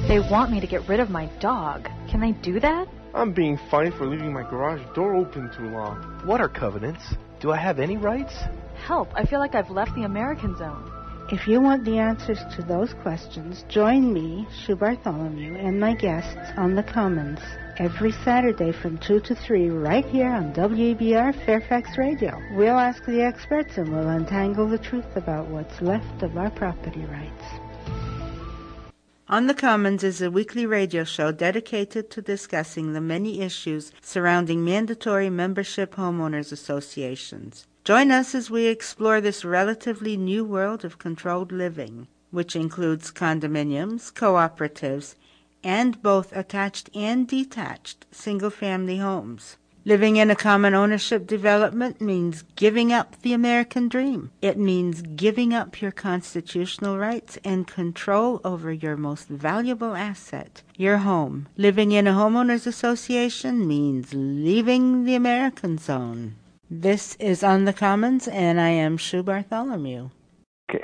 They want me to get rid of my dog. Can they do that? I'm being fined for leaving my garage door open too long. What are covenants? Do I have any rights? Help, I feel like I've left the American zone. If you want the answers to those questions, join me, Sue Bartholomew, and my guests on The Commons every Saturday from 2 to 3 right here on WEBR Fairfax Radio. We'll ask the experts and we'll untangle the truth about what's left of our property rights. On the Commons is a weekly radio show dedicated to discussing the many issues surrounding mandatory membership homeowners associations. Join us as we explore this relatively new world of controlled living, which includes condominiums, cooperatives, and both attached and detached single-family homes. Living in a common ownership development means giving up the American dream. It means giving up your constitutional rights and control over your most valuable asset, your home. Living in a homeowners association means leaving the American zone. This is On the Commons, and I am Sue Bartholomew. Okay.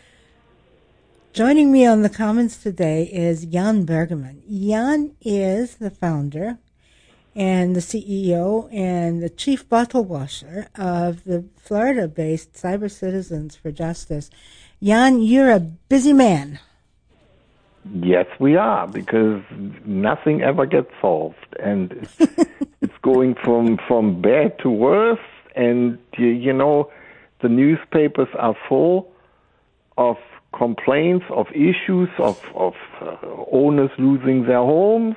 Joining me on the Commons today is Jan Bergman. Jan is the founder and the CEO and the chief bottle washer of the Florida-based Cyber Citizens for Justice. Jan, you're a busy man. Yes, we are, because nothing ever gets solved, and it's going from bad to worse, and you know, the newspapers are full of complaints, of issues, of owners losing their homes,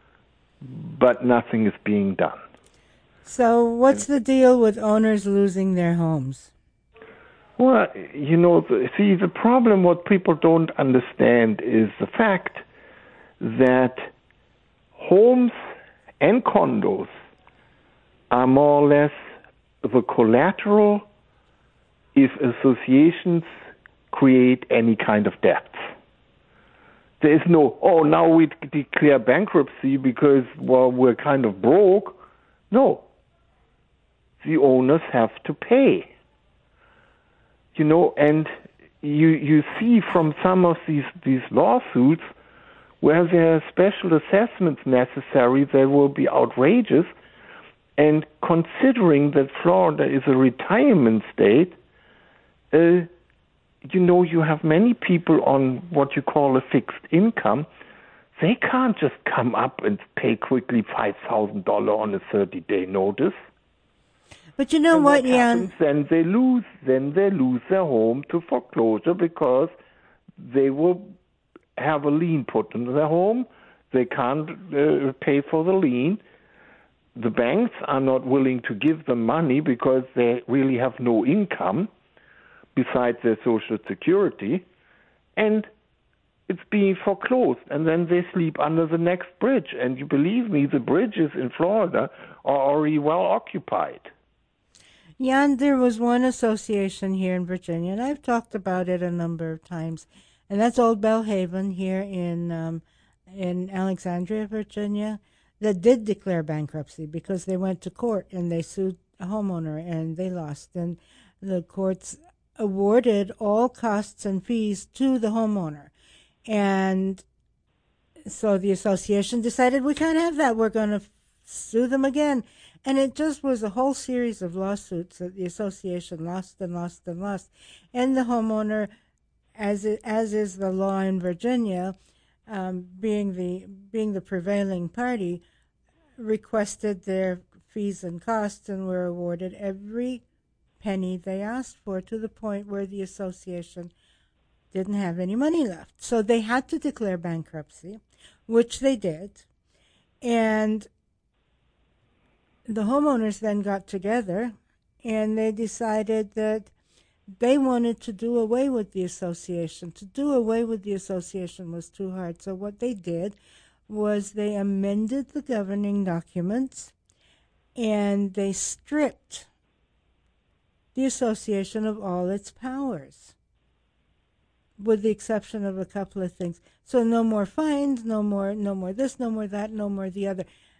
but nothing is being done. So what's the deal with owners losing their homes? Well, you know, the problem, what people don't understand is the fact that homes and condos are more or less the collateral if associations create any kind of debts. There is no, now we declare bankruptcy because, well, we're kind of broke. No. The owners have to pay. You know, and you see from some of these lawsuits where there are special assessments necessary, they will be outrageous. And considering that Florida is a retirement state, you know, you have many people on what you call a fixed income. They can't just come up and pay quickly $5,000 on a 30-day notice. But you know what, Jan? Then they lose their home to foreclosure because they will have a lien put into their home. They can't pay for the lien. The banks are not willing to give them money because they really have no income besides their Social Security, and it's being foreclosed, and then they sleep under the next bridge. And you believe me, the bridges in Florida are already well occupied. Jan, there was one association here in Virginia, and I've talked about it a number of times, and that's Old Bellhaven here in Alexandria, Virginia, that did declare bankruptcy because they went to court and they sued a homeowner and they lost, and the courts awarded all costs and fees to the homeowner. And so the association decided, we can't have that. We're going to sue them again. And it just was a whole series of lawsuits that the association lost and lost and lost. And the homeowner, as is the law in Virginia, being the prevailing party, requested their fees and costs and were awarded every penny they asked for, to the point where the association didn't have any money left. So they had to declare bankruptcy, which they did. And the homeowners then got together and they decided that they wanted to do away with the association. To do away with the association was too hard. So what they did was they amended the governing documents and they stripped the association of all its powers, with the exception of a couple of things. So no more fines, no more this, no more that, no more the other.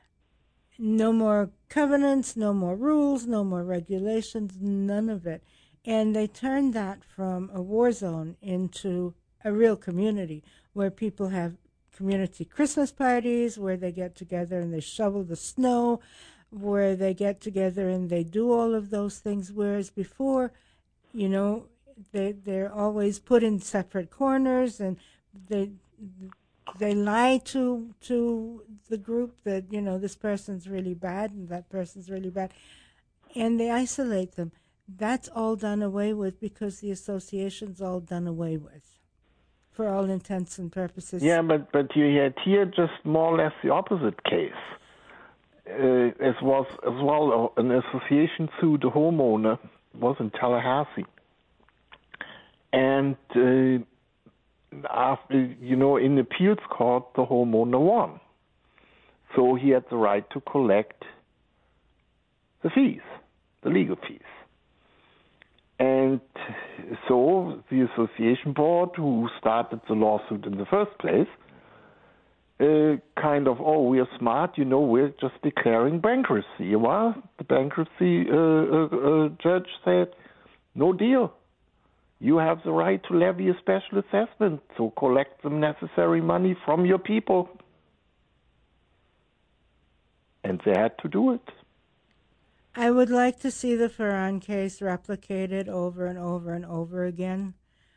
No more covenants, no more rules, no more regulations, none of it. And they turned that from a war zone into a real community where people have community Christmas parties where they get together and they shovel the snow, where they get together and they do all of those things, whereas before, you know, they're always put in separate corners, and they lie to the group that, you know, this person's really bad and that person's really bad, and they isolate them. That's all done away with because the association's all done away with, for all intents and purposes. Yeah, but you had here just more or less the opposite case. As well, an association sued a homeowner. It was in Tallahassee, and after, you know, in the appeals court, the homeowner won, so he had the right to collect the fees, the legal fees. And so the association board, who started the lawsuit in the first place, kind of, we are smart, you know, we're just declaring bankruptcy. Well, the bankruptcy judge said, no deal. You have the right to levy a special assessment, so collect the necessary money from your people. And they had to do it. I would like to see the Ferran case replicated over and over and over again.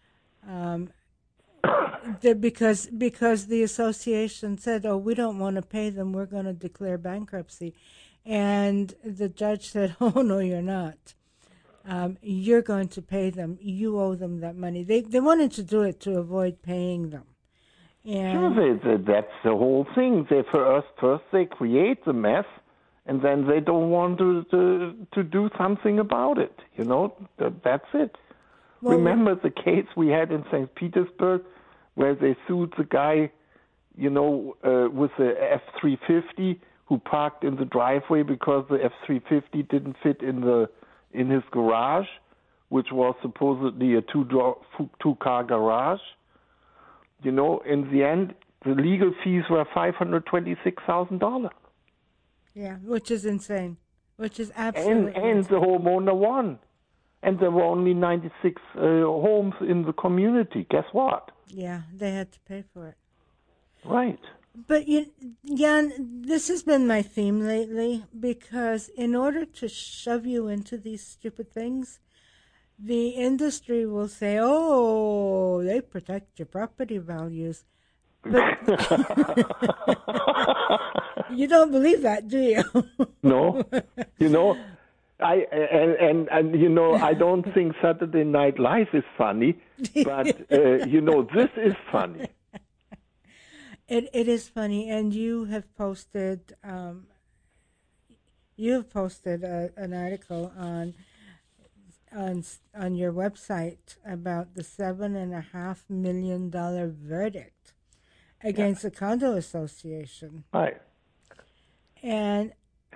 Because the association said, we don't want to pay them, we're going to declare bankruptcy. And the judge said, no, you're not. You're going to pay them. You owe them that money. They wanted to do it to avoid paying them. And sure, that's the whole thing. First they create the mess, and then they don't want to do something about it. You know, that's it. Well, remember the case we had in St. Petersburg where they sued the guy, you know, with the F-350 who parked in the driveway because the F-350 didn't fit in his garage, which was supposedly a two-car garage. You know, in the end, the legal fees were $526,000. Yeah, which is insane. Which is absolutely and insane. The homeowner won. And there were only 96 homes in the community. Guess what? Yeah, they had to pay for it. Right. But, Jan, this has been my theme lately, because in order to shove you into these stupid things, the industry will say, they protect your property values. But you don't believe that, do you? No. You know, I don't think Saturday Night Live is funny, but this is funny. It is funny, and you have posted an article on your website about the $7.5 million verdict against the condo association. Right. And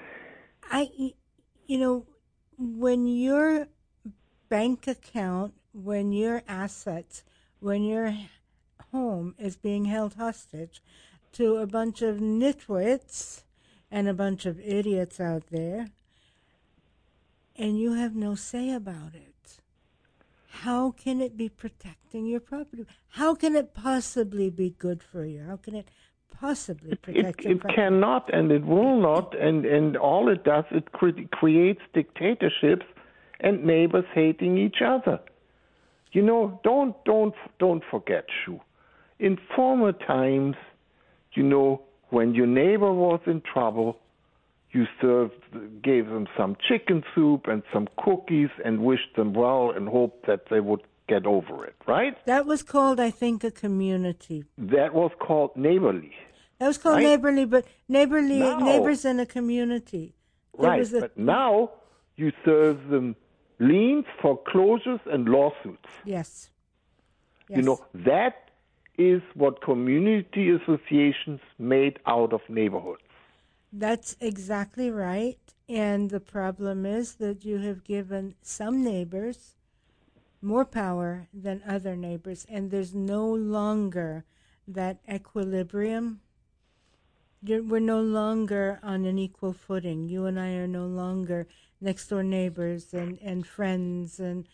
when your bank account, when your assets, when your home is being held hostage to a bunch of nitwits and a bunch of idiots out there, and you have no say about it, how can it be protecting your property? How can it possibly be good for you? How can it possibly protect your property? It cannot, and it will not, and all it does, it creates dictatorships and neighbors hating each other. You know, don't forget, Shu. In former times, you know, when your neighbor was in trouble, you gave them some chicken soup and some cookies and wished them well and hoped that they would get over it, right? That was called, I think, a community. That was called neighborly. That was called right? neighborly, but neighbors in a community. Right, but now you serve them liens, foreclosures, and lawsuits. Yes. You know, that is what community associations made out of neighborhoods. That's exactly right. And the problem is that you have given some neighbors more power than other neighbors, and there's no longer that equilibrium. We're no longer on an equal footing. You and I are no longer next door neighbors and friends, and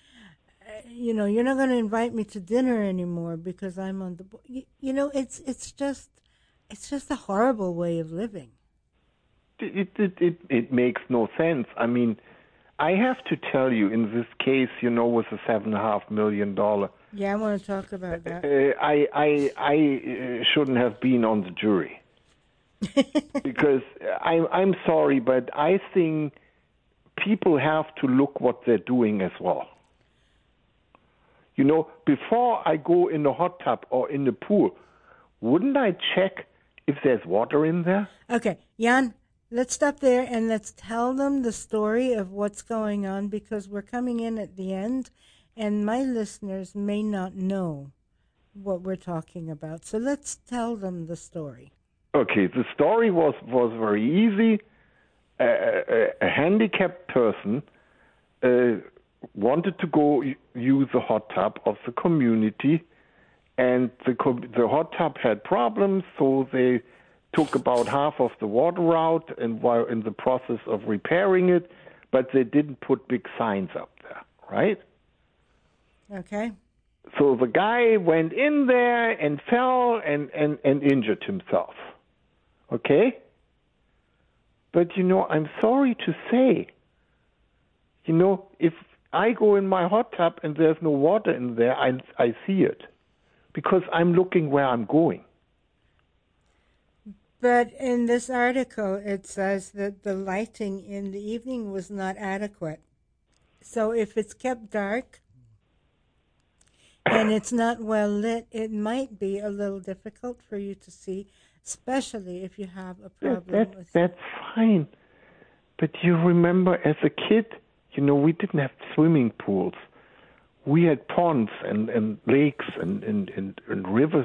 you're not going to invite me to dinner anymore because I'm on the board. It's just It's just a horrible way of living. It makes no sense. I mean, I have to tell you, in this case, with the $7.5 million. Yeah, I want to talk about that. I shouldn't have been on the jury because I'm sorry, but I think people have to look what they're doing as well. Before I go in the hot tub or in the pool, wouldn't I check if there's water in there? Okay, Jan, let's stop there and let's tell them the story of what's going on, because we're coming in at the end and my listeners may not know what we're talking about. So let's tell them the story. Okay, the story was very easy. A handicapped person wanted to go use the hot tub of the community, and the hot tub had problems, so they took about half of the water out and were in the process of repairing it, but they didn't put big signs up there, right? Okay. So the guy went in there and fell and injured himself. Okay? But, I'm sorry to say, if I go in my hot tub and there's no water in there, I see it because I'm looking where I'm going. But in this article, it says that the lighting in the evening was not adequate. So if it's kept dark and it's not well lit, it might be a little difficult for you to see, especially if you have a problem with... That's fine. But you remember as a kid, we didn't have swimming pools. We had ponds and lakes and rivers.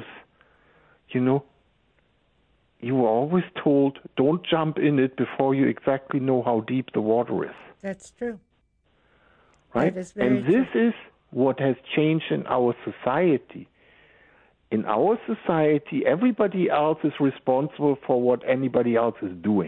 You were always told, don't jump in it before you exactly know how deep the water is. That's true. Right? That is very and this true. is what has changed in our society. In our society, everybody else is responsible for what anybody else is doing.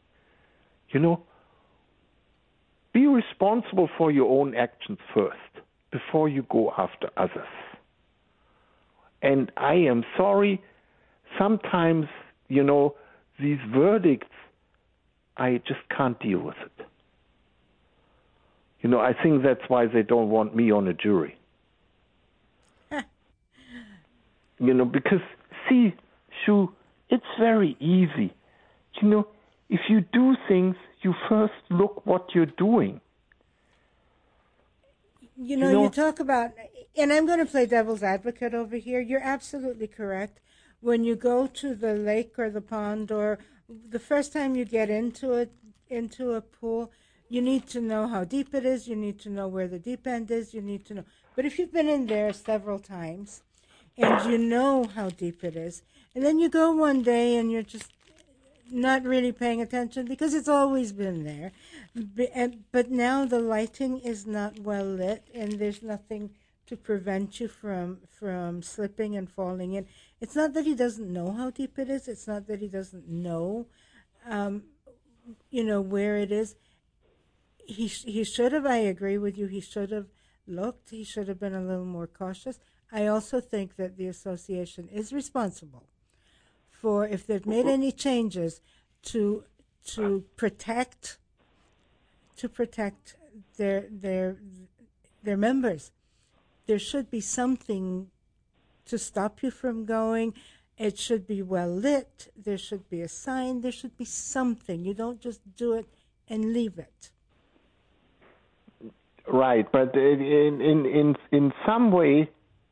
Be responsible for your own actions first before you go after others. And I am sorry, sometimes, these verdicts, I just can't deal with it. I think that's why they don't want me on a jury. Because, see, Sue, it's very easy. If you do things, you first look what you're doing. You talk about, and I'm going to play devil's advocate over here. You're absolutely correct. When you go to the lake or the pond, or the first time you get into a pool, you need to know how deep it is. You need to know where the deep end is. You need to know. But if you've been in there several times and you know how deep it is, and then you go one day and you're just not really paying attention because it's always been there. But now the lighting is not well lit and there's nothing to prevent you from slipping and falling in. It's not that he doesn't know how deep it is. It's not that he doesn't know, where it is. He should have, I agree with you, he should have looked. He should have been a little more cautious. I also think that the association is responsible for, if they've made any changes to protect their members. There should be something to stop you from going. It should be well lit. There should be a sign. There should be something. You don't just do it and leave it. Right, but in some way,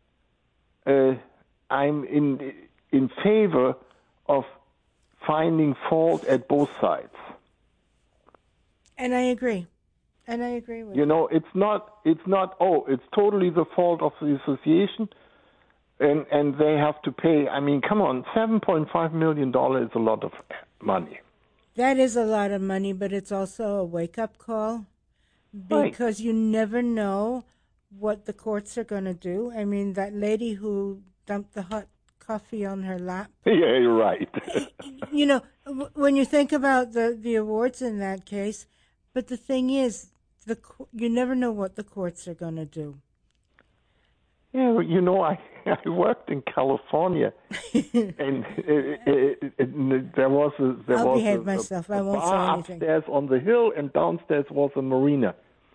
I'm in favor of finding fault at both sides. And I agree. With you. It's not, it's totally the fault of the association, and they have to pay. I mean, come on, $7.5 million is a lot of money. That is a lot of money, but it's also a wake-up call because you never know what the courts are going to do. I mean, that lady who dumped the hot coffee on her lap. Yeah, you're right. When you think about the awards in that case, but the thing is, you never know what the courts are going to do. Yeah, well, you know, I worked in California, and there was I'll a behave myself. I won't say bar anything. upstairs on the hill, and downstairs was a marina.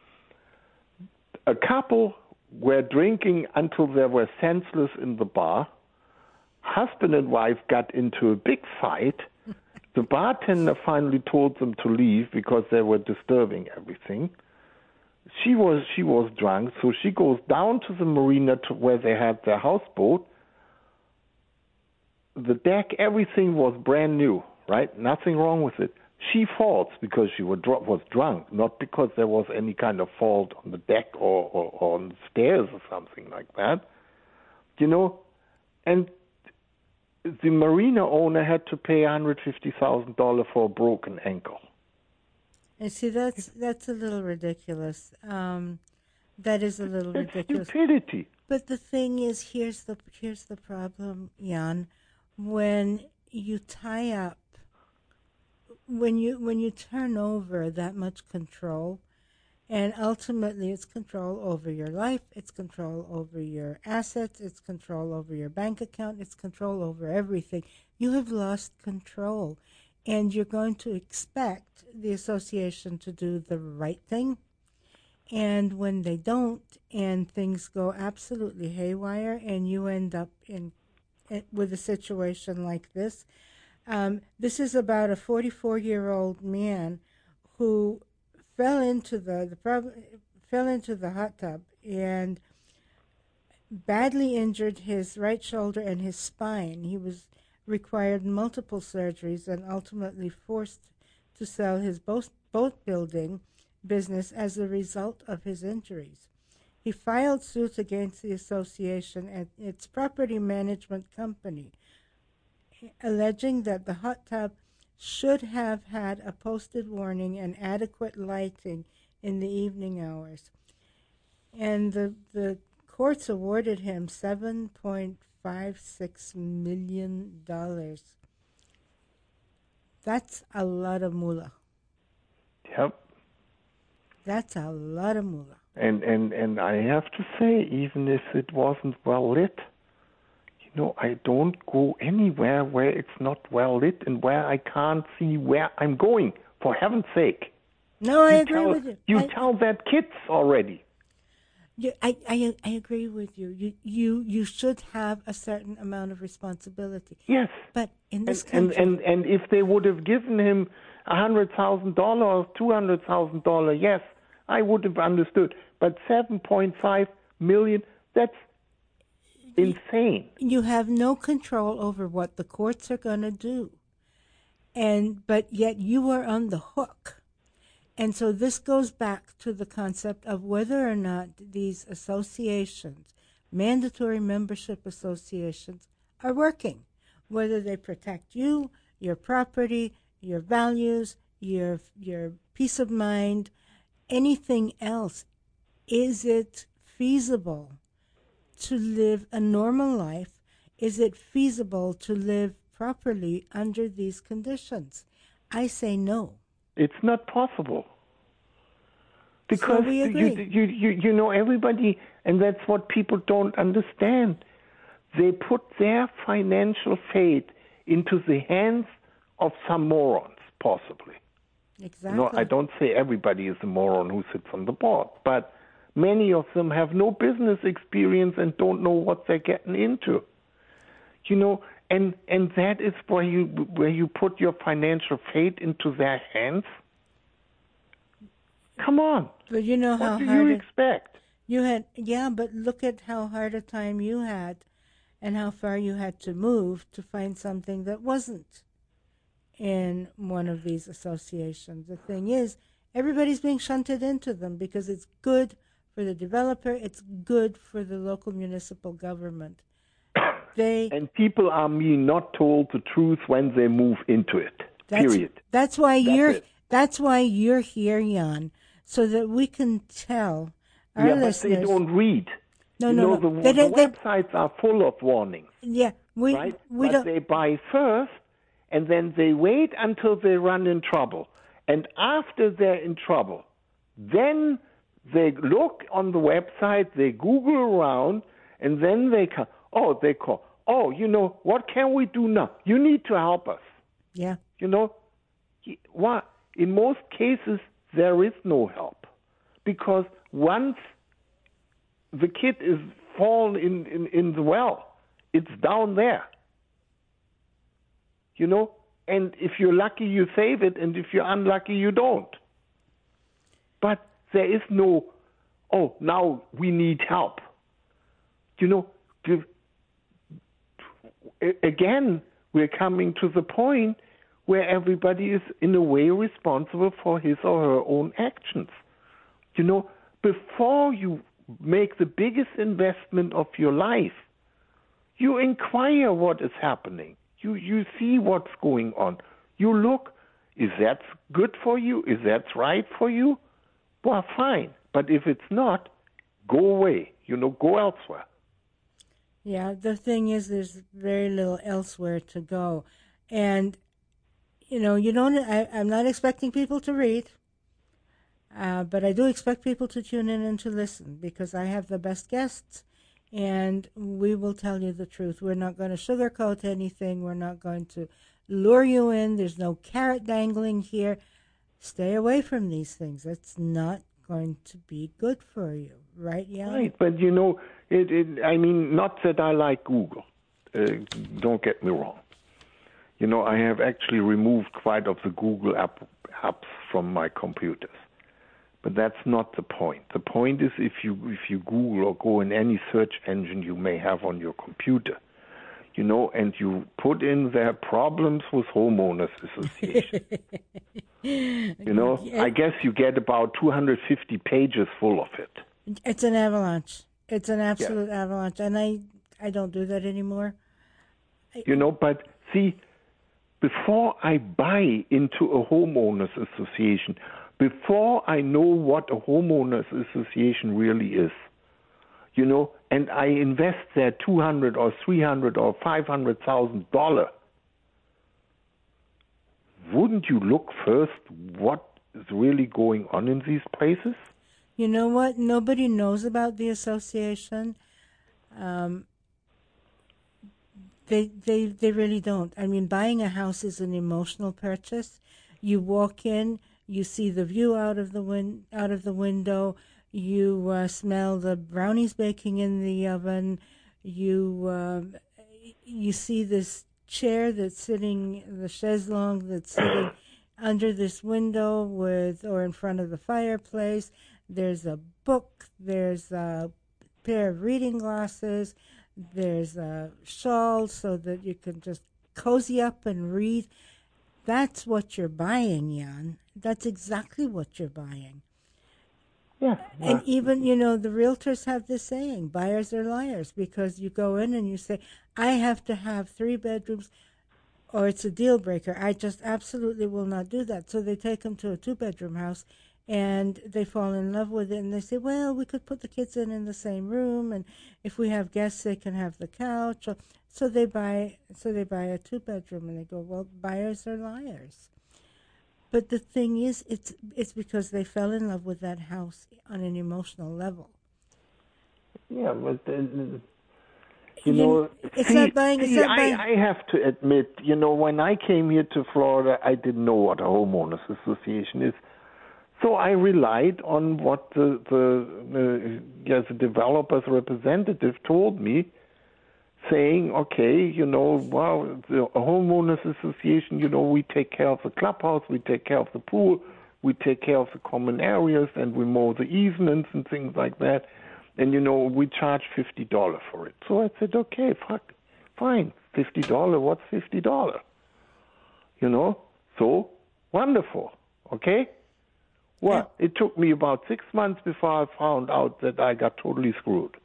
A couple were drinking until they were senseless in the bar. Husband and wife got into a big fight. The bartender finally told them to leave because they were disturbing everything. She was drunk, so she goes down to the marina to where they had their houseboat. The deck, everything was brand new, right? Nothing wrong with it. She falls because she was drunk, not because there was any kind of fault on the deck or on the stairs or something like that. You know, and the marina owner had to pay $150,000 for a broken ankle. And see, that's a little ridiculous. That is a little It's ridiculous. stupidity. But the thing is, here's the problem, Jan. When you tie up, when you turn over that much control, and ultimately it's control over your life, it's control over your assets, it's control over your bank account, it's control over everything. You have lost control, and you're going to expect the association to do the right thing. And when they don't, and things go absolutely haywire, and you end up with a situation like this. This is about a 44-year-old man who fell into the hot tub and badly injured his right shoulder and his spine. He was required multiple surgeries and ultimately forced to sell his boat building business as a result of his injuries. He filed suit against the association and its property management company, alleging that the hot tub should have had a posted warning and adequate lighting in the evening hours. And the courts awarded him $7.56 million. That's a lot of moolah. Yep. That's a lot of moolah. And I have to say, even if it wasn't well lit, you know, I don't go anywhere where it's not well lit and where I can't see where I'm going, for heaven's sake. No, I agree with you. You tell that kids already. I agree with you. You should have a certain amount of responsibility. Yes. But in this country... And if they would have given him $100,000 or $200,000, yes, I would have understood. But $7.5 million, that's insane. You have no control over what the courts are going to do. But yet you are on the hook. And so this goes back to the concept of whether or not these associations, mandatory membership associations, are working. Whether they protect you, your property, your values, your peace of mind, anything else. Is it feasible to live a normal life? Is it feasible to live properly under these conditions? I say no. It's not possible. Because so we agree. You know, everybody, and that's what people don't understand. They put their financial fate into the hands of some morons, possibly. Exactly. No, I don't say everybody is a moron who sits on the board, but many of them have no business experience and don't know what they're getting into. You know, and that is where you put your financial fate into their hands. Come on. But you know how what hard do you expect? You had, yeah, but look at how hard a time you had and how far you had to move to find something that wasn't in one of these associations. The thing is, everybody's being shunted into them because it's good for the developer, it's good for the local municipal government. And people are not told the truth when they move into it. Period. That's why you're here, Jan, so that we can tell our listeners. But they don't read. No. The websites are full of warnings. Yeah, but they buy first, and then they wait until they run in trouble. And after they're in trouble, then they look on the website, they Google around, And then they call, what can we do now? You need to help us. Yeah. What? In most cases, there is no help. Because once the kid is fallen in the well, it's down there. And if you're lucky, you save it, and if you're unlucky, you don't. But there is no, now we need help. Again, we're coming to the point where everybody is, in a way, responsible for his or her own actions. Before you make the biggest investment of your life, you inquire what is happening. You see what's going on. You look, is that good for you? Is that right for you? Well, fine. But if it's not, go away. Go elsewhere. Yeah, the thing is, there's very little elsewhere to go. And, I'm not expecting people to read, but I do expect people to tune in and to listen, because I have the best guests, and we will tell you the truth. We're not going to sugarcoat anything. We're not going to lure you in. There's no carrot dangling here. Stay away from these things. It's not going to be good for you, right, Jan? Right, but not that I like Google. Don't get me wrong. I have actually removed quite of the Google apps from my computers. But that's not the point. The point is, if you Google or go in any search engine you may have on your computer, and you put in there problems with homeowners association, I guess you get about 250 pages full of it. It's an avalanche. It's an absolute avalanche, and I don't do that anymore. But see, before I buy into a homeowners association, before I know what a homeowners association really is, and I invest there $200 or $300 or $500,000, wouldn't you look first what is really going on in these places? You know what? Nobody knows about the association. They really don't. I mean, buying a house is an emotional purchase. You walk in, you see the view out of the window. You smell the brownies baking in the oven. You see this chair that's sitting, the chaise longue that's sitting under this window or in front of the fireplace. There's a book. There's a pair of reading glasses. There's a shawl so that you can just cozy up and read. That's what you're buying, Jan. That's exactly what you're buying. Yeah. And even, the realtors have this saying, buyers are liars, because you go in and you say, I have to have 3 bedrooms or it's a deal breaker. I just absolutely will not do that. So they take them to a 2-bedroom house and they fall in love with it, and they say, well, we could put the kids in the same room, and if we have guests, they can have the couch. So they buy a 2-bedroom, and they go, well, buyers are liars. But the thing is, it's because they fell in love with that house on an emotional level. Yeah, but it's not buying. I have to admit, when I came here to Florida, I didn't know what a homeowners association is. So I relied on what the developer's representative told me, saying, okay, the homeowners association, we take care of the clubhouse, we take care of the pool, we take care of the common areas, and we mow the easements and things like that. And, we charge $50 for it. So I said, okay, fine, $50, what's $50? So wonderful, okay? Well, it took me about 6 months before I found out that I got totally screwed.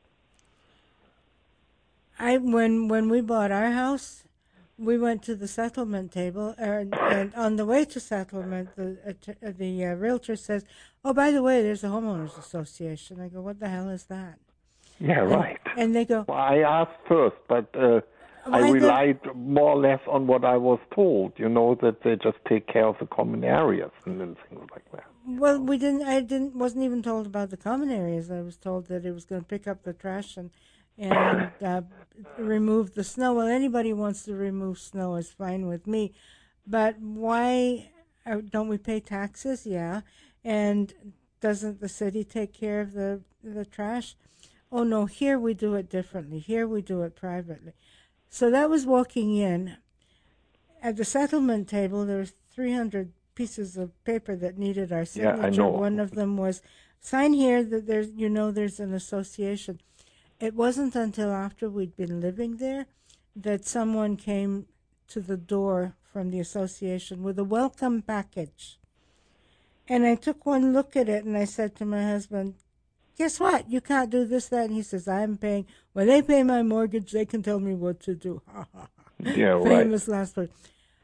When we bought our house, we went to the settlement table, and on the way to settlement, the realtor says, oh, by the way, there's a homeowners association. I go, what the hell is that? Yeah, right. And they go, well, I asked first, but I relied more or less on what I was told, that they just take care of the common areas and things like that. Well, wasn't even told about the common areas. I was told that it was going to pick up the trash and remove the snow. Well, anybody who wants to remove snow is fine with me. But why don't we pay taxes? Yeah. And doesn't the city take care of the trash? Oh, no, here we do it differently. Here we do it privately. So that was walking in. At the settlement table, there was 300 pieces of paper that needed our signature. Yeah, I know. One of them was, sign here that there's an association. It wasn't until after we'd been living there that someone came to the door from the association with a welcome package. And I took one look at it and I said to my husband, guess what? You can't do this, that. And he says, I'm paying. When they pay my mortgage, they can tell me what to do. Yeah, right. Famous last word.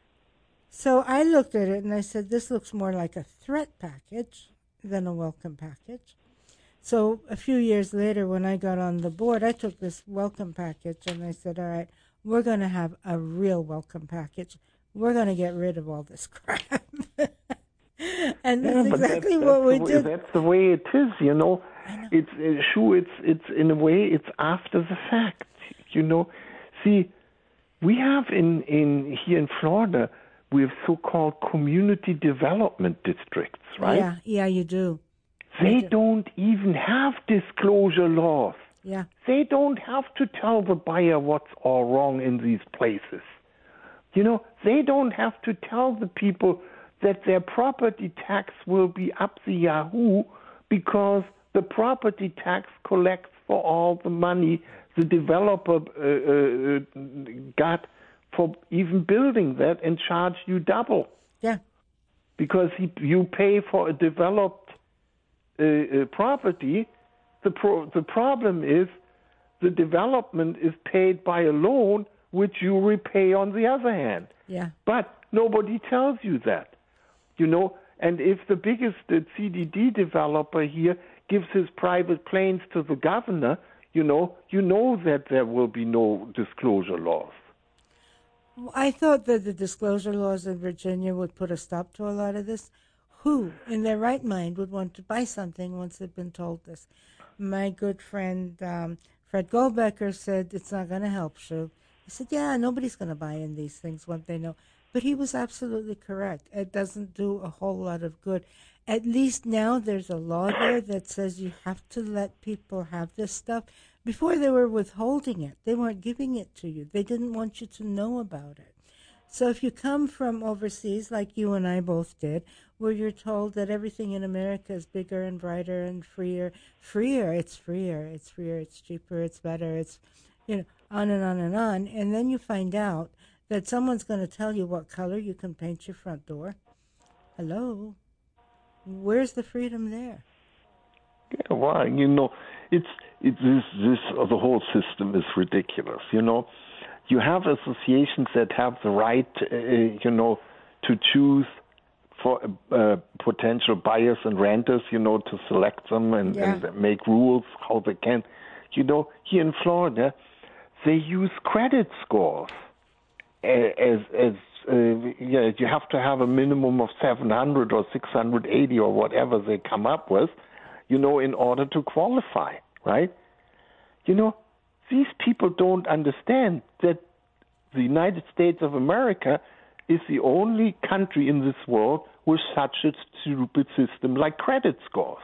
So I looked at it and I said, this looks more like a threat package than a welcome package. So a few years later, when I got on the board, I took this welcome package and I said, all right, we're going to have a real welcome package. We're going to get rid of all this crap. And that's exactly what we did. That's the way it is, you know. It's it's in a way it's after the fact, you know. See, we have in here in Florida, we have so-called community development districts, right? Yeah, you do. They don't even have disclosure laws. Yeah. They don't have to tell the buyer what's all wrong in these places. You know, they don't have to tell the people that their property tax will be up the yahoo because the property tax collects for all the money the developer got for even building that and charge you double. Yeah. Because you pay for a developed property. The problem is the development is paid by a loan which you repay on the other hand. Yeah. But nobody tells you that. You know, and if the biggest CDD developer here gives his private planes to the governor, you know that there will be no disclosure laws. I thought that the disclosure laws in Virginia would put a stop to a lot of this. Who, in their right mind, would want to buy something once they've been told this? My good friend Fred Goldbecker said it's not going to help, Shu. He said, yeah, nobody's going to buy in these things once they know. But he was absolutely correct. It doesn't do a whole lot of good. At least now there's a law there that says you have to let people have this stuff. Before they were withholding it. They weren't giving it to you. They didn't want you to know about it. So if you come from overseas, like you and I both did, where you're told that everything in America is bigger and brighter and freer, it's cheaper, it's better, it's, on and on and on. And then you find out that someone's going to tell you what color you can paint your front door. Hello? Where's the freedom there? Yeah, why? It's the whole system is ridiculous. You have associations that have the right, to choose for potential buyers and renters, to select them and make rules how they can. Here in Florida, they use credit scores as you have to have a minimum of 700 or 680 or whatever they come up with, in order to qualify, right? These people don't understand that the United States of America is the only country in this world with such a stupid system like credit scores.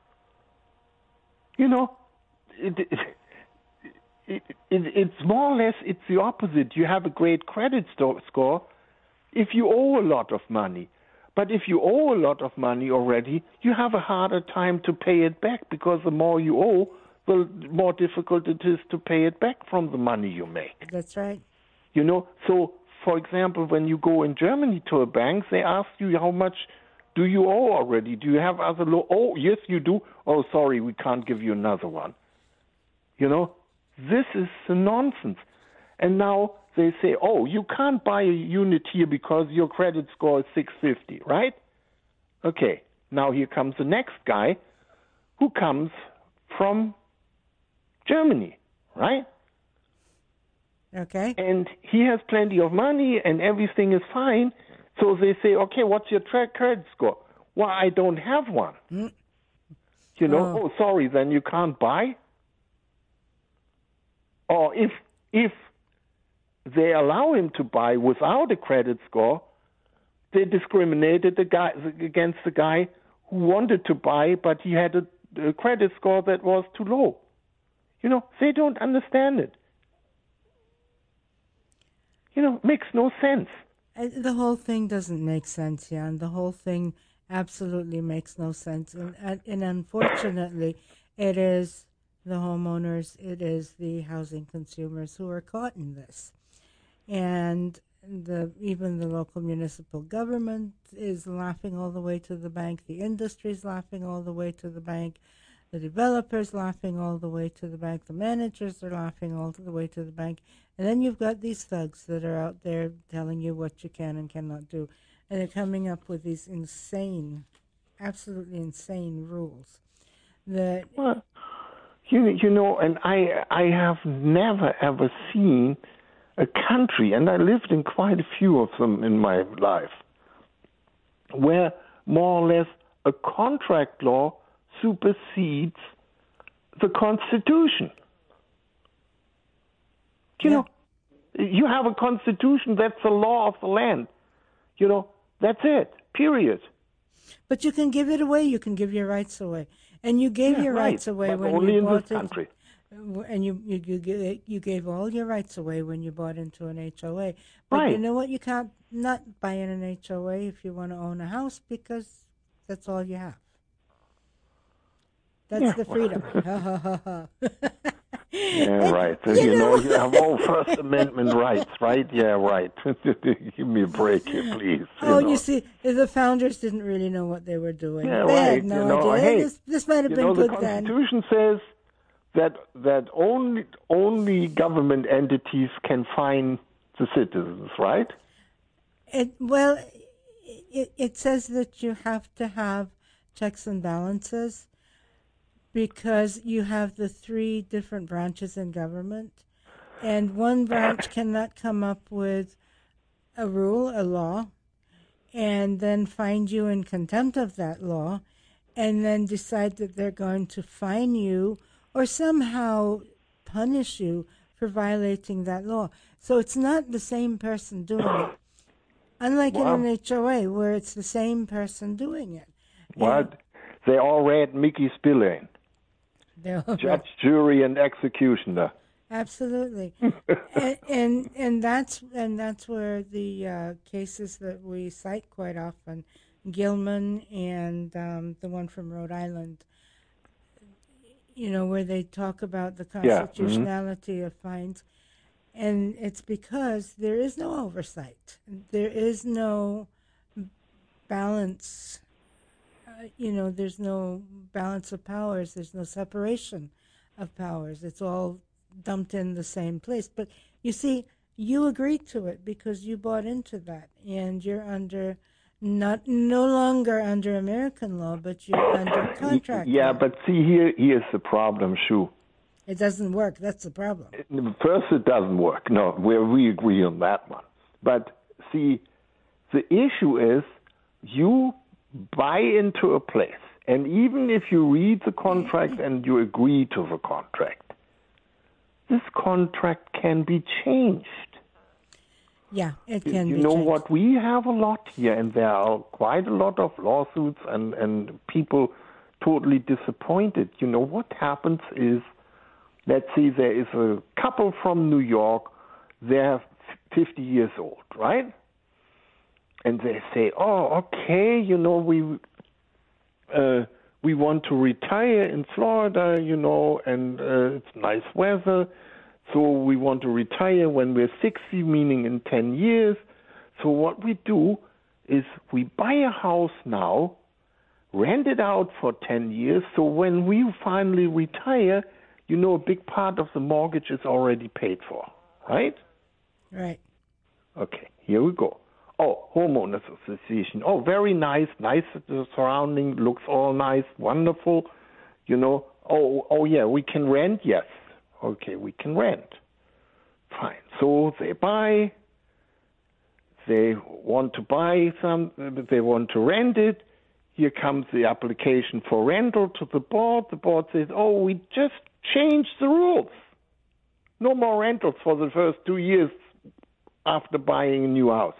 It's more or less, it's the opposite. You have a great credit score if you owe a lot of money. But if you owe a lot of money already, you have a harder time to pay it back because the more you owe, the more difficult it is to pay it back from the money you make. That's right. So, for example, when you go in Germany to a bank, they ask you how much do you owe already? Do you have other Oh, yes, you do. Oh, sorry, we can't give you another one. This is nonsense. And now they say, oh, you can't buy a unit here because your credit score is 650, right? Okay, now here comes the next guy who comes from Germany, right? Okay. And he has plenty of money and everything is fine. So they say, okay, what's your credit score? Well, I don't have one. Oh, sorry, then you can't buy? Or if they allow him to buy without a credit score, they discriminated against the guy who wanted to buy, but he had a credit score that was too low. They don't understand it. Makes no sense. The whole thing doesn't make sense, Jan. The whole thing absolutely makes no sense. And unfortunately, it is the homeowners, it is the housing consumers who are caught in this. And even the local municipal government is laughing all the way to the bank. The industry is laughing all the way to the bank. The developers laughing all the way to the bank. The managers are laughing all the way to the bank. And then you've got these thugs that are out there telling you what you can and cannot do. And they're coming up with these insane, absolutely insane rules. And I have never, ever seen a country, and I lived in quite a few of them in my life, where more or less a contract law supersedes the Constitution. You have a Constitution, that's the law of the land. That's it, period. But you can give it away, you can give your rights away. And you gave your rights away but when only you in bought this country. And you gave all your rights away when you bought into an HOA. But right. You know what? You can't not buy in an HOA if you want to own a house because that's all you have. That's the freedom. Yeah, right. You have all First Amendment rights, right? Yeah, right. Give me a break here, please. You see, the founders didn't really know what they were doing. Yeah, they right. had no idea. Hey, this might have been good then. The Constitution says that only government entities can fine the citizens, right? It says that you have to have checks and balances because you have the 3 different branches in government, and one branch cannot come up with a rule, a law, and then find you in contempt of that law, and then decide that they're going to fine you or somehow punish you for violating that law. So it's not the same person doing it. Unlike in an HOA where it's the same person doing it. What? They all read Mickey Spillane. Judge, jury, and executioner. Absolutely. and that's where the cases that we cite quite often, Gilman and the one from Rhode Island, where they talk about the constitutionality of fines. And it's because there is no oversight. There is no balance. There's no balance of powers. There's no separation of powers. It's all dumped in the same place. But you see, you agreed to it because you bought into that, and you're under no longer under American law, but you're under contract. Yeah, law. but see, here's the problem, Shu. It doesn't work. That's the problem. First, it doesn't work. No, we agree on that one. But see, the issue is you buy into a place, and even if you read the contract and you agree to the contract, this contract can be changed. Yeah, it can be changed. You know what? We have a lot here, and there are quite a lot of lawsuits and people totally disappointed. What happens is, let's say there is a couple from New York, they're 50 years old, right? And they say, okay, we want to retire in Florida, and it's nice weather, so we want to retire when we're 60, meaning in 10 years. So what we do is we buy a house now, rent it out for 10 years, so when we finally retire, a big part of the mortgage is already paid for, right? Right. Okay, here we go. Oh, homeowners association. Oh, very nice. Nice surrounding. Looks all nice. Wonderful. Oh, yeah, we can rent? Yes. Okay, we can rent. Fine. So they buy. They want to buy some. They want to rent it. Here comes the application for rental to the board. The board says, we just changed the rules. no more rentals for the first 2 years after buying a new house.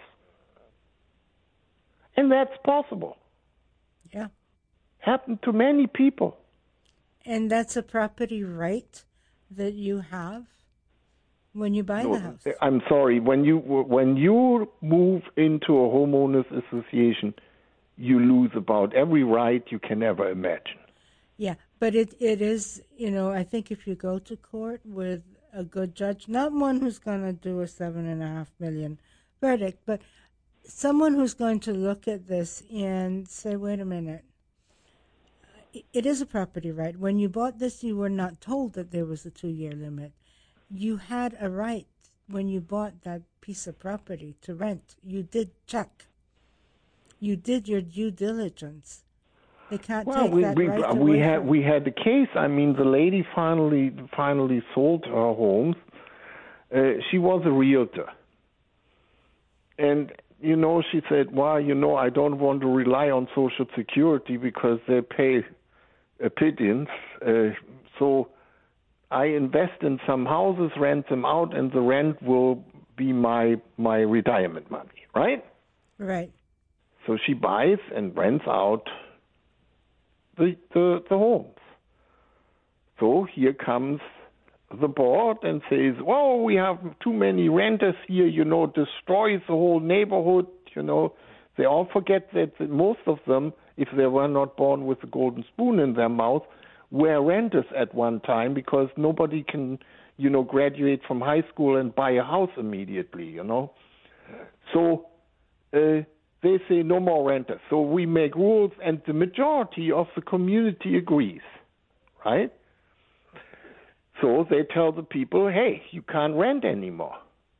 And that's possible. Yeah. Happened to many people. And that's a property right that you have when you buy the house. I'm sorry. When you move into a homeowners association, you lose about every right you can ever imagine. Yeah, but it is, I think if you go to court with a good judge, not one who's going to do a $7.5 million verdict, but someone who's going to look at this and say, wait a minute, it is a property right. When you bought this, you were not told that there was a 2-year limit. You had a right when you bought that piece of property to rent. You did check. You did your due diligence. They can't take that right away from you. We had the case. I mean, the lady finally sold her homes. She was a realtor. And, she said, well, I don't want to rely on Social Security because they pay a pittance. So I invest in some houses, rent them out, and the rent will be my retirement money, right? Right. So she buys and rents out the homes. So here comes the board and says, "Oh, we have too many renters here, destroys the whole neighborhood, They all forget that most of them, if they were not born with a golden spoon in their mouth, were renters at one time because nobody can, graduate from high school and buy a house immediately, So they say no more renters. So we make rules, and the majority of the community agrees, right? So they tell the people, hey, you can't rent anymore.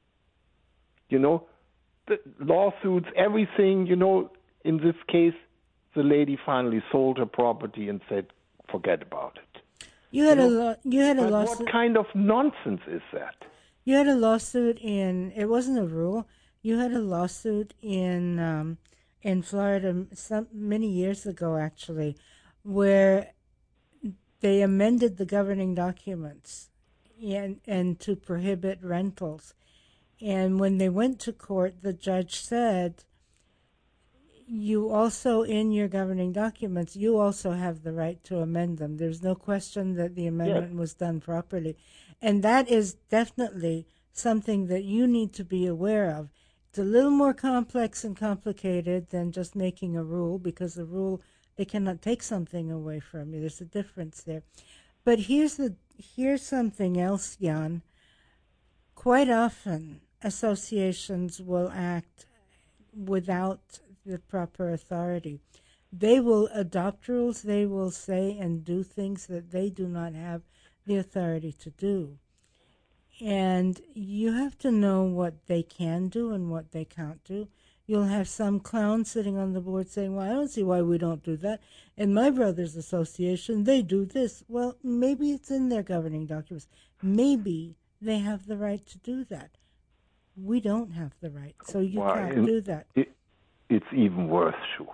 The lawsuits, everything, in this case, the lady finally sold her property and said, forget about it. You had a lawsuit. What kind of nonsense is that? You had a lawsuit it wasn't a rule. You had a lawsuit in Florida many years ago, actually, where they amended the governing documents and to prohibit rentals. And when they went to court, the judge said, you also, in your governing documents, you also have the right to amend them. There's no question that the amendment was done properly. And that is definitely something that you need to be aware of. It's a little more complex and complicated than just making a rule, because a rule, they cannot take something away from you. There's a difference there. But here's something else, Jan. Quite often, associations will act without the proper authority. They will adopt rules, they will say and do things that they do not have the authority to do. And you have to know what they can do and what they can't do. You'll have some clown sitting on the board saying, well, I don't see why we don't do that. In my brother's association, they do this. Well, maybe it's in their governing documents. Maybe they have the right to do that. We don't have the right, so you can't do that. It's even worse, Sue.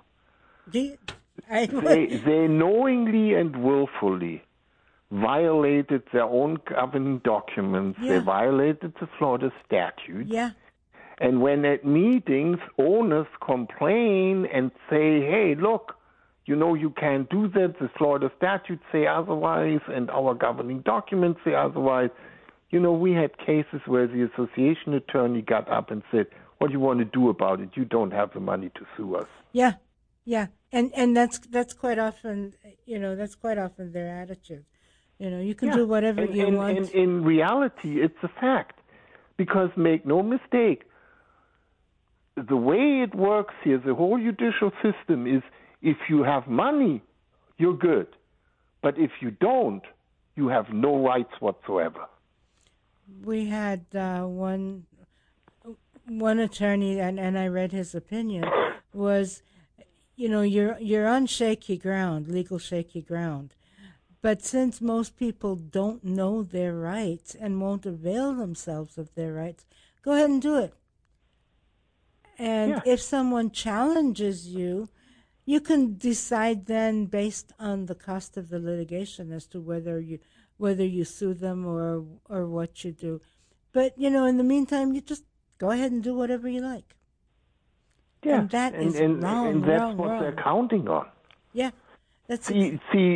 They knowingly and willfully violated their own governing documents. Yeah. They violated the Florida statute. Yeah. And when at meetings owners complain and say, hey, look, you can't do that, the Florida statutes say otherwise, and our governing documents say otherwise. We had cases where the association attorney got up and said, what do you want to do about it? You don't have the money to sue us. Yeah, yeah. And that's quite often, that's quite often their attitude. You can do whatever you want. And in reality, it's a fact. Because make no mistake, the way it works here, the whole judicial system is, if you have money, you're good. But if you don't, you have no rights whatsoever. We had one attorney, and I read his opinion, was, you're on shaky ground, legal shaky ground. But since most people don't know their rights and won't avail themselves of their rights, go ahead and do it. And if someone challenges you, you can decide then, based on the cost of the litigation, as to whether whether you sue them or what you do. But, in the meantime, you just go ahead and do whatever you like. Yeah, and that is wrong, and that's wrong, what wrong. they're counting on. Yeah, that's See,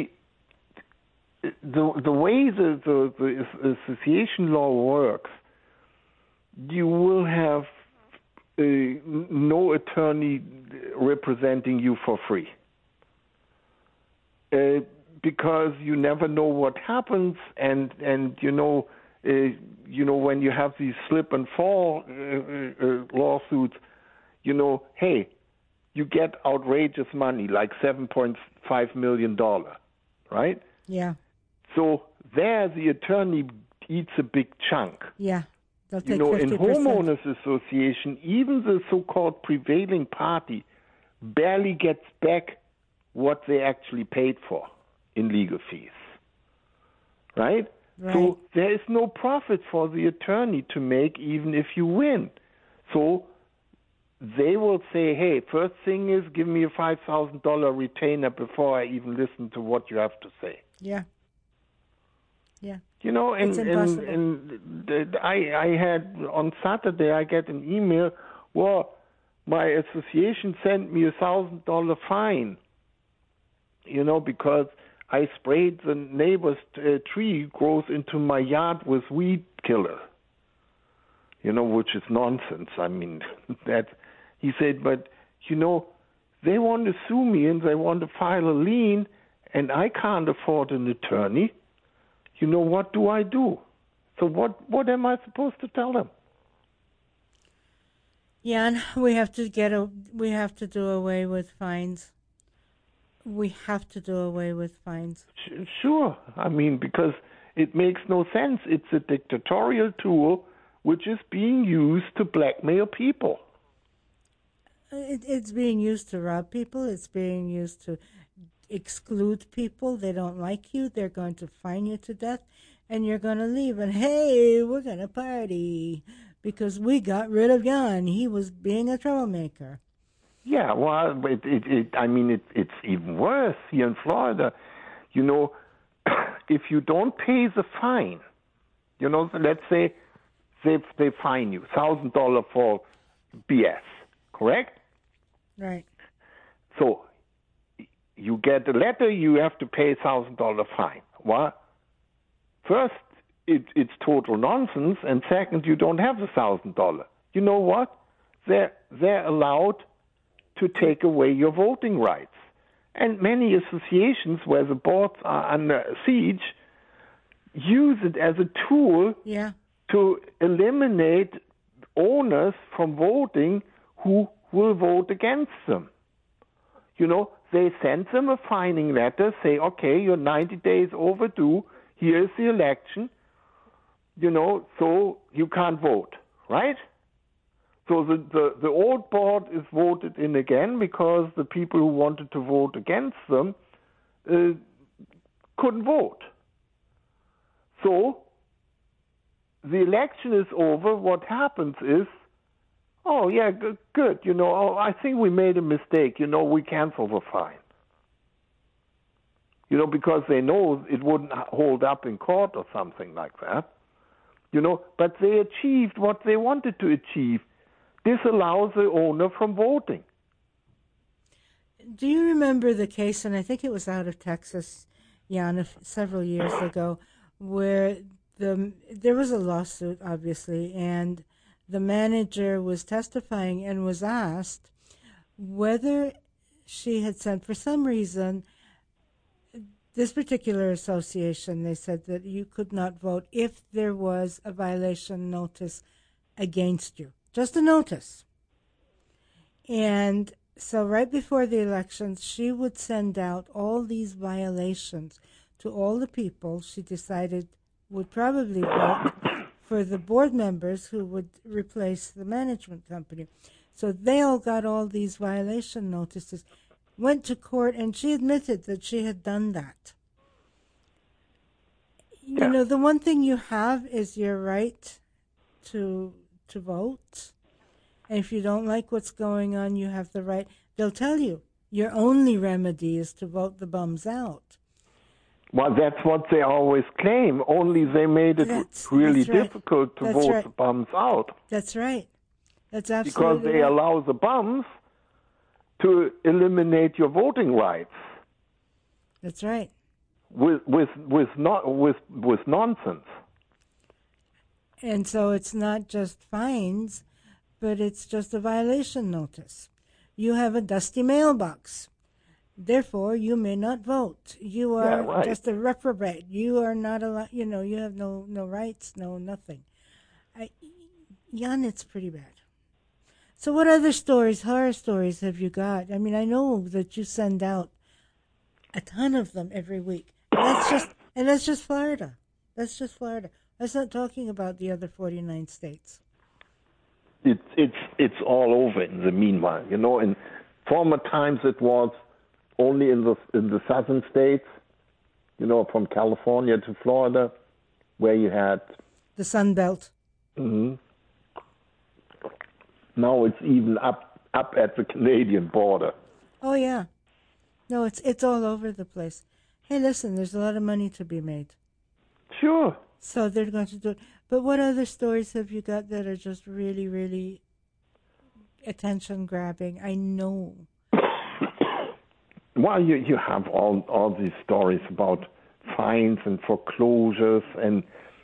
the way the association law works, you will have no attorney representing you for free, because you never know what happens, and when you have these slip and fall lawsuits, hey, you get outrageous money like $7.5 million, right? Yeah. So there, the attorney eats a big chunk. Yeah, they'll take 50%. In homeowners association, even the so-called prevailing party barely gets back what they actually paid for in legal fees, right? So there is no profit for the attorney to make, even if you win. So they will say, hey, first thing is give me a $5,000 retainer before I even listen to what you have to say. Yeah. Yeah. And it's impossible. and I had on Saturday I get an email. Well, my association sent me a $1,000 fine. Because I sprayed the neighbor's tree grows into my yard with weed killer. Which is nonsense. I mean, that he said, but they want to sue me and they want to file a lien, and I can't afford an attorney. What do I do? So what am I supposed to tell them? Jan, we have to do away with fines. We have to do away with fines. Sure. I mean, because it makes no sense. It's a dictatorial tool which is being used to blackmail people. It's being used to rob people. It's being used to exclude people. They don't like you. They're going to fine you to death, and you're going to leave. And, hey, we're going to party because we got rid of Jan. He was being a troublemaker. Yeah, well, it's even worse here in Florida. If you don't pay the fine, let's say they fine you $1,000 for BS, correct? Right. So you get a letter, you have to pay $1,000 fine. Well, first, it's total nonsense, and second, you don't have the $1,000. You know what? They're allowed to take away your voting rights. And many associations where the boards are under siege use it as a tool to eliminate owners from voting who will vote against them. They send them a fining letter, say, okay, you're 90 days overdue, here's the election, so you can't vote, right? So the old board is voted in again because the people who wanted to vote against them couldn't vote. So the election is over. What happens is, oh, yeah, good. I think we made a mistake. We cancel the fine. Because they know it wouldn't hold up in court or something like that. But they achieved what they wanted to achieve. This allows the owner from voting. Do you remember the case, and I think it was out of Texas, Jan, several years ago, where there was a lawsuit, obviously, and the manager was testifying and was asked whether she had sent, for some reason, this particular association, they said that you could not vote if there was a violation notice against you. Just a notice. And so right before the elections, she would send out all these violations to all the people she decided would probably vote for the board members who would replace the management company. So they all got all these violation notices, went to court, and she admitted that she had done that. Yeah. The one thing you have is your right to vote. And if you don't like what's going on, you have the right. They'll tell you your only remedy is to vote the bums out. Well, that's what they always claim. Only they made it really that's right. difficult to That's vote right. the bums out. That's right. That's absolutely Because they right. allow the bums to eliminate your voting rights That's right. with nonsense. And so it's not just fines, but it's just a violation notice. You have a dusty mailbox. Therefore, you may not vote. You are right. just a reprobate. You are not allowed, you have no rights, no nothing. Jan, it's pretty bad. So what other stories, horror stories have you got? I mean, I know that you send out a ton of them every week. And that's just Florida. That's just Florida. That's not talking about the other 49 states. It's all over in the meanwhile. In former times it was only in the southern states, from California to Florida, where you had the Sun Belt. Mm-hmm. Now it's even up at the Canadian border. Oh yeah, no, it's all over the place. Hey, listen, there's a lot of money to be made. Sure. So they're going to do it. But what other stories have you got that are just really, really attention grabbing? I know. Well, you have all these stories about fines and foreclosures and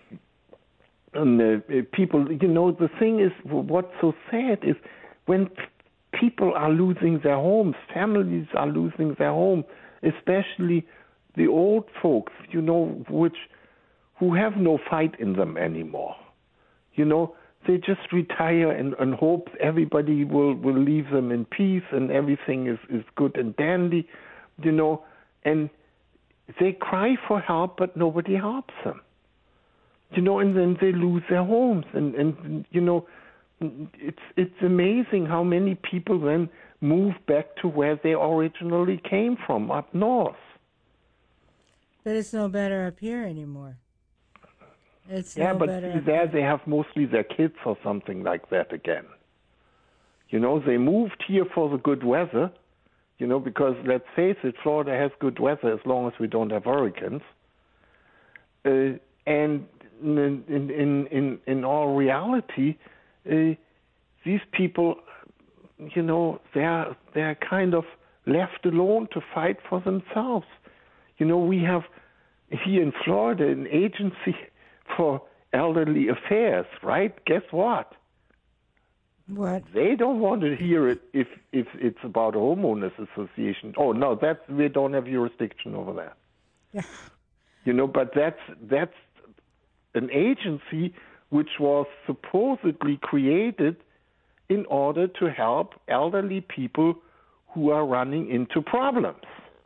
people. The thing is, what's so sad is when people are losing their homes, families are losing their home, especially the old folks, who have no fight in them anymore. They just retire and hope everybody will leave them in peace and everything is good and dandy, and they cry for help, but nobody helps them. And then they lose their homes. And it's amazing how many people then move back to where they originally came from, up north. But it's no better up here anymore. It's yeah, no but better up there here. they have mostly their kids or something like that again. They moved here for the good weather, because let's face it, Florida has good weather as long as we don't have hurricanes. And in all reality, these people, they're kind of left alone to fight for themselves. We have here in Florida an agency for elderly affairs, right? Guess what? What? They don't want to hear it if it's about a homeowners association. Oh no, we don't have jurisdiction over that. Yeah. But that's an agency which was supposedly created in order to help elderly people who are running into problems.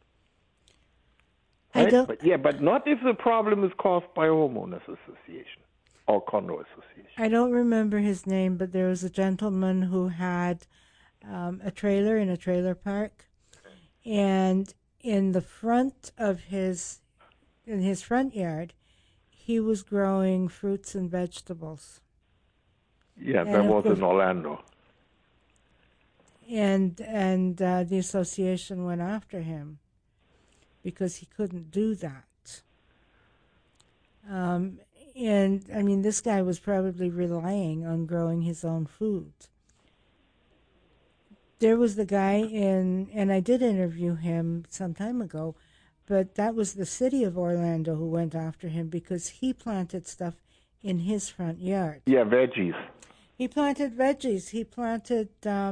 Right? But not if the problem is caused by a homeowners association or condo association. I don't remember his name, but there was a gentleman who had a trailer in a trailer park, and in the front of his front yard, he was growing fruits and vegetables. Yeah, that was in Orlando. And the association went after him because he couldn't do that. And, I mean, this guy was probably relying on growing his own food. There was the guy and I did interview him some time ago, but that was the city of Orlando who went after him because he planted stuff in his front yard. Yeah, veggies. He planted veggies. He planted...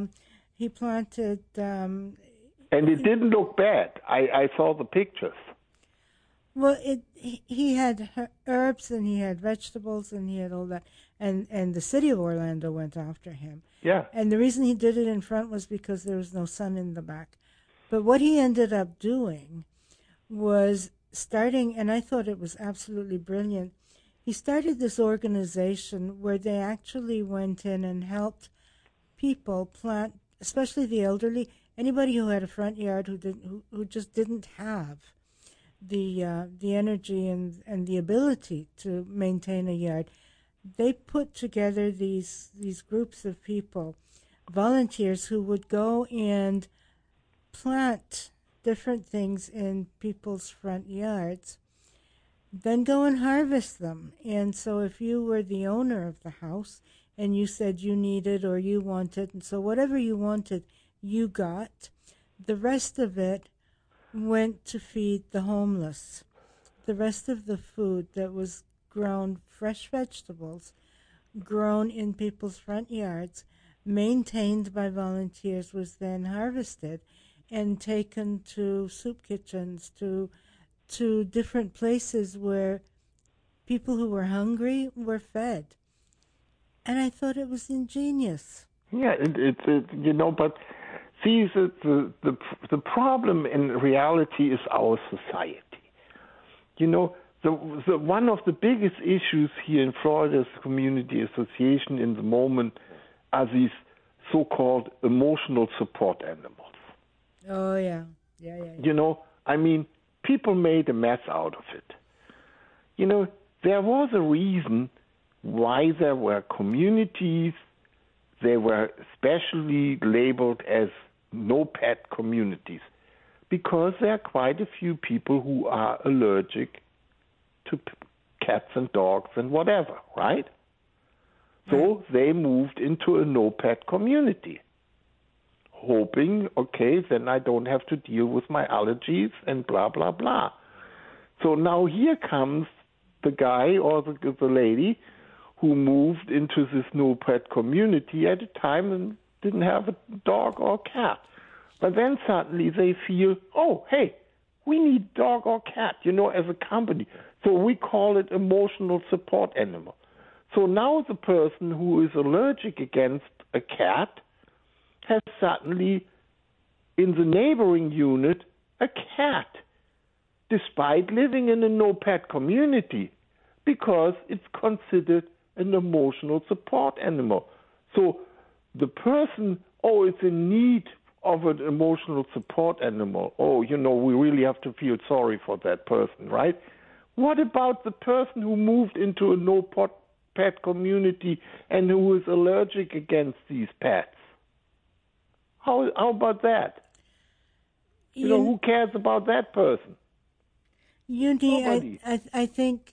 and it didn't look bad. I saw the pictures. Well, he had herbs and he had vegetables and he had all that. And the city of Orlando went after him. Yeah. And the reason he did it in front was because there was no sun in the back. But what he ended up doing was starting, and I thought it was absolutely brilliant, he started this organization where they actually went in and helped people plant, especially the elderly, anybody who had a front yard who just didn't have the energy and the ability to maintain a yard. They put together these groups of people, volunteers who would go and plant different things in people's front yards then go and harvest them. And so if you were the owner of the house and you said you needed or you wanted, and so whatever you wanted, you got, the rest of it went to feed the homeless. The rest of the food that was grown, fresh vegetables, grown in people's front yards, maintained by volunteers, was then harvested and taken to soup kitchens, to different places where people who were hungry were fed. And I thought it was ingenious. Yeah, but see, the problem in reality is our society. The one of the biggest issues here in Florida's Community Association in the moment are these so-called emotional support animals. Oh, yeah. People made a mess out of it. There was a reason why there were communities, they were specially labeled as no-pet communities, because there are quite a few people who are allergic to cats and dogs and whatever, right? So they moved into a no-pet community, hoping, okay, then I don't have to deal with my allergies and blah, blah, blah. So now here comes the guy or the lady who moved into this no-pet community at a time and didn't have a dog or cat. But then suddenly they feel, oh, hey, we need dog or cat, as a company. So we call it emotional support animal. So now the person who is allergic against a cat has suddenly, in the neighboring unit, a cat, despite living in a no-pet community, because it's considered an emotional support animal. So the person, is in need of an emotional support animal. We really have to feel sorry for that person, right? What about the person who moved into a no-pet community and who is allergic against these pets? How about that? Who cares about that person? Nobody. I think,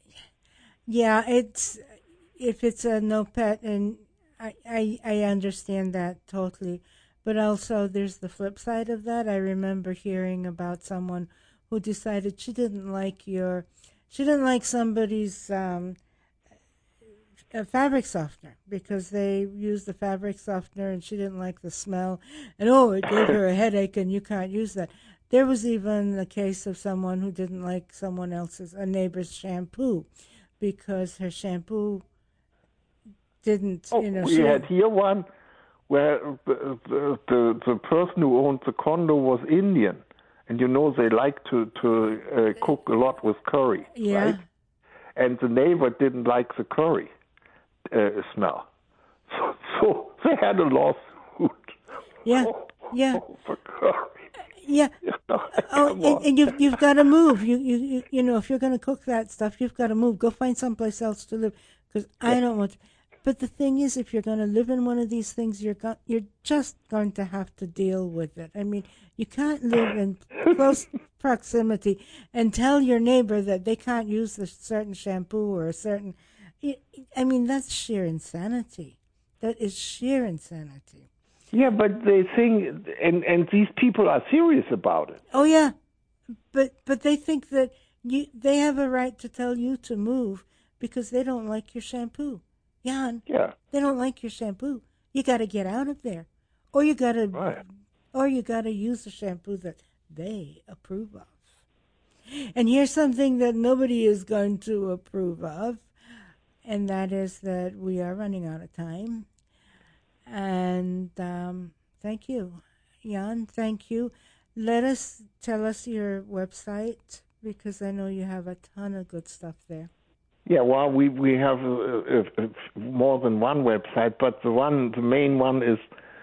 it's if it's a no pet, and I understand that totally. But also there's the flip side of that. I remember hearing about someone who decided she didn't like somebody's a fabric softener because they used the fabric softener and she didn't like the smell, and it gave her a headache and you can't use that. There was even a case of someone who didn't like a neighbor's shampoo because her shampoo didn't, we had here one where the person who owned the condo was Indian, and they like to cook a lot with curry, right? And the neighbor didn't like the curry smell, so they had a lawsuit. For curry. And you've got to move. You if you're going to cook that stuff, you've got to move. Go find someplace else to live, because I don't want to. But the thing is, if you're going to live in one of these things, you're just going to have to deal with it. I mean, you can't live in close proximity and tell your neighbor that they can't use a certain shampoo or a certain. I mean, that's sheer insanity. That is sheer insanity. Yeah, but they think, and these people are serious about it. Oh yeah, but they think that they have a right to tell you to move because they don't like your shampoo. Jan, they don't like your shampoo. You got to get out of there, or you got to use a shampoo that they approve of. And here's something that nobody is going to approve of, and that is that we are running out of time. And thank you, Jan. Thank you. Tell us your website, because I know you have a ton of good stuff there. Yeah, well, we have more than one website, but the main one is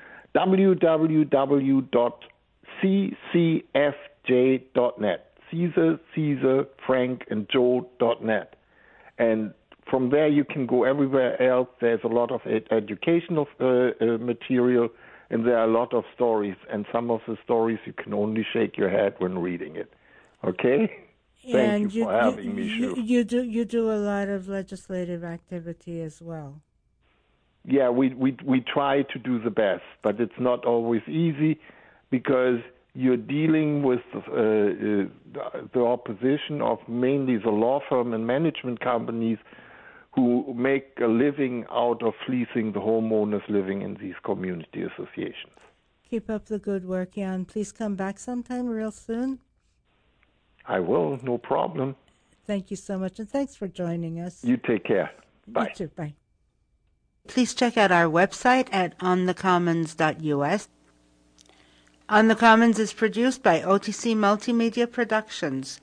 www.ccfj.net. Caesar, Frank, and Joe.net. And from there you can go everywhere else. There's a lot of educational material, and there are a lot of stories. And some of the stories you can only shake your head when reading it. Okay? Thank you for having me, Shu. You do a lot of legislative activity as well. Yeah, we try to do the best, but it's not always easy because you're dealing with the opposition of mainly the law firm and management companies who make a living out of fleecing the homeowners living in these community associations. Keep up the good work, Jan. Please come back sometime real soon. I will, no problem. Thank you so much, and thanks for joining us. You take care. Bye. You too. Bye. Please check out our website at onthecommons.us. On the Commons is produced by OTC Multimedia Productions.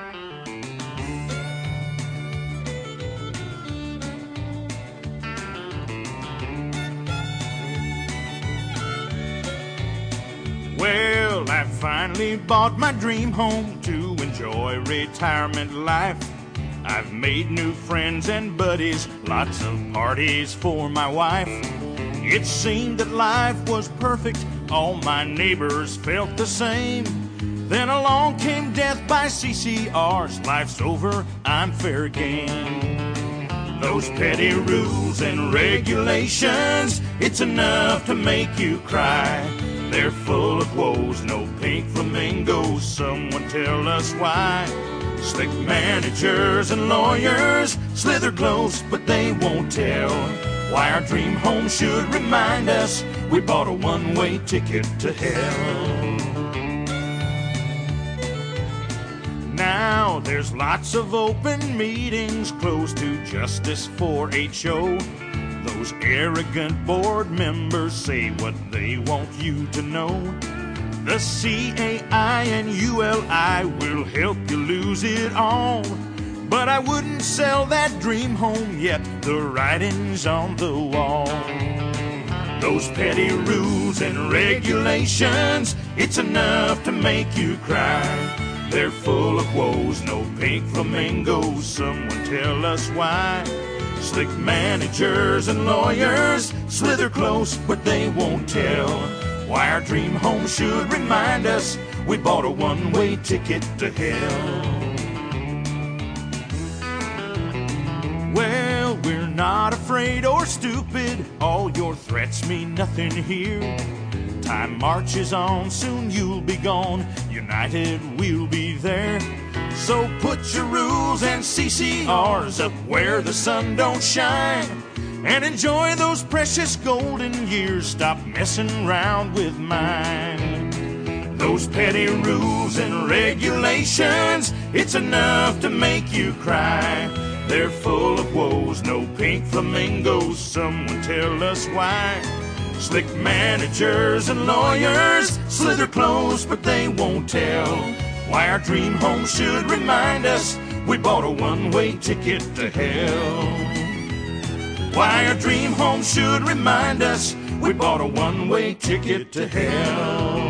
Well, I finally bought my dream home to enjoy retirement life. I've made new friends and buddies, lots of parties for my wife. It seemed that life was perfect, all my neighbors felt the same. Then along came death by CCRs, life's over, I'm fair game. Those petty rules and regulations, it's enough to make you cry. They're full of woes, no pink flamingos, someone tell us why. Slick managers and lawyers slither close, but they won't tell why our dream home should remind us we bought a one-way ticket to hell. Now there's lots of open meetings closed to justice for HO. Those arrogant board members say what they want you to know. The CAI and ULI will help you lose it all. But I wouldn't sell that dream home yet, the writing's on the wall. Those petty rules and regulations, it's enough to make you cry. They're full of woes, no pink flamingos, someone tell us why. Slick managers and lawyers slither close, but they won't tell why our dream home should remind us we bought a one-way ticket to hell. Well, we're not afraid or stupid, all your threats mean nothing here. Time marches on, soon you'll be gone, united we'll be there. So put your rules and CCRs up where the sun don't shine, and enjoy those precious golden years, stop messing around with mine. Those petty rules and regulations, it's enough to make you cry. They're full of woes, no pink flamingos, someone tell us why. Slick managers and lawyers slither close, but they won't tell why our dream home should remind us we bought a one-way ticket to hell. Why our dream home should remind us we bought a one-way ticket to hell.